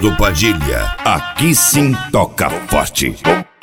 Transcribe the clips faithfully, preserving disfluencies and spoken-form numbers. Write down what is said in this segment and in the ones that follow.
do Padilha, aqui sim toca forte.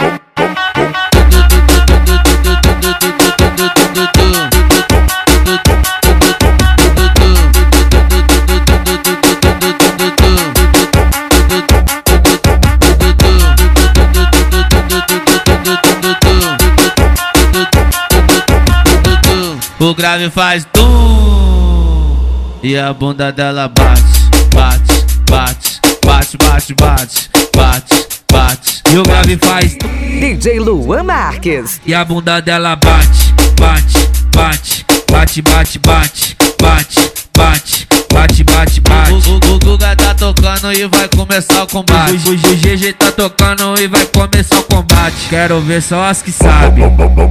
O grave faz tum e a bunda dela bate, bate, bate, bate, bate, bate, bate, bate. E o grave faz tum D J Luan Marques e a bunda dela bate, bate, bate, bate, bate, bate, bate, bate, bate, bate, bate. O, o, o Guga tá tocando e vai começar o combate. O, o, o G G tá tocando e vai começar o combate. Quero ver só as que sabem.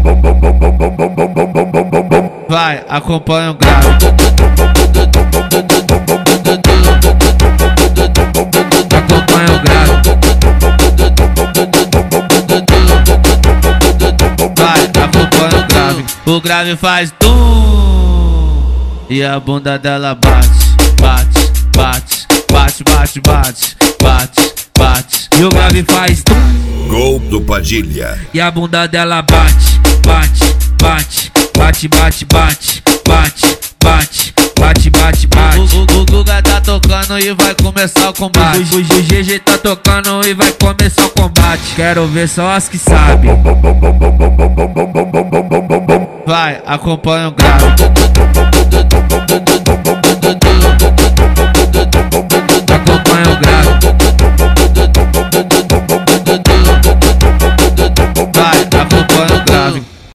Vai, acompanha o grave. Acompanha o grave. Vai, acompanha o grave. O grave faz tum e a bunda dela bate, bate, bate, bate, bate, bate, bate, bate. E o grave faz tum. Gol do Padilha. E a bunda dela bate, bate, bate, bate, bate, bate, bate, bate, bate, bate, bate. O, o, o Guga tá tocando e vai começar o combate. O, o G G tá tocando e vai começar o combate. Quero ver só as que sabem. Vai, acompanha o grave. Acompanha o grave.